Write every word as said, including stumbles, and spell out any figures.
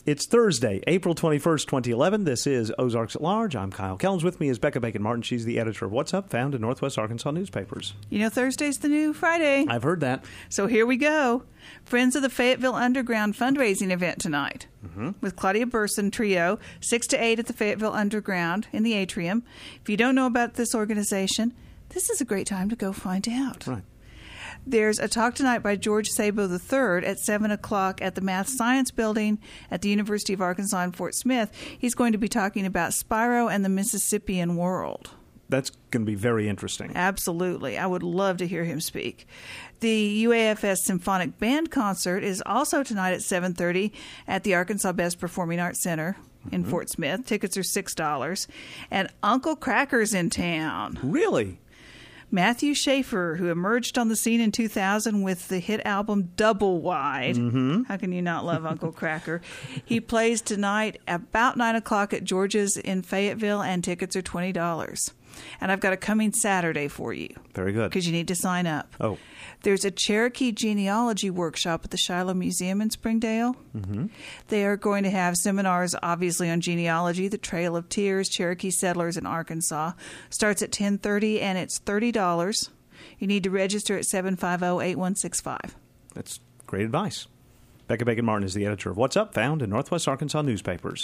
It's Thursday, April twenty-first, twenty eleven. This is Ozarks at Large. I'm Kyle Kellens. With me is Becca Bacon-Martin. She's the editor of What's Up, found in Northwest Arkansas newspapers. You know, Thursday's the new Friday. I've heard that. So here we go. Friends of the Fayetteville Underground fundraising event tonight Mm-hmm. with Claudia Burson Trio, six to eight at the Fayetteville Underground in the atrium. If you don't know about this organization, this is a great time to go find out. Right. There's a talk tonight by George Sabo the third at seven o'clock at the Math Science Building at the University of Arkansas in Fort Smith. He's going to be talking about Spyro and the Mississippian world. That's going to be very interesting. Absolutely. I would love to hear him speak. The U A F S Symphonic Band Concert is also tonight at seven thirty at the Arkansas Best Performing Arts Center in mm-hmm. Fort Smith. Tickets are six dollars. And Uncle Kracker's in town. Really? Matthew Schaefer, who emerged on the scene in two thousand with the hit album Double Wide. Mm-hmm. How can you not love Uncle Kracker? He plays tonight about nine o'clock at George's in Fayetteville, and tickets are twenty dollars. And I've got a coming Saturday for you. Very good. Because you need to sign up. Oh. There's a Cherokee genealogy workshop at the Shiloh Museum in Springdale. Mm-hmm. They are going to have seminars, obviously, on genealogy, the Trail of Tears, Cherokee settlers in Arkansas. Starts at ten thirty, and it's thirty dollars. You need to register at seven five zero, eight one six five. That's great advice. Becca Bacon-Martin is the editor of What's Up, found in Northwest Arkansas newspapers.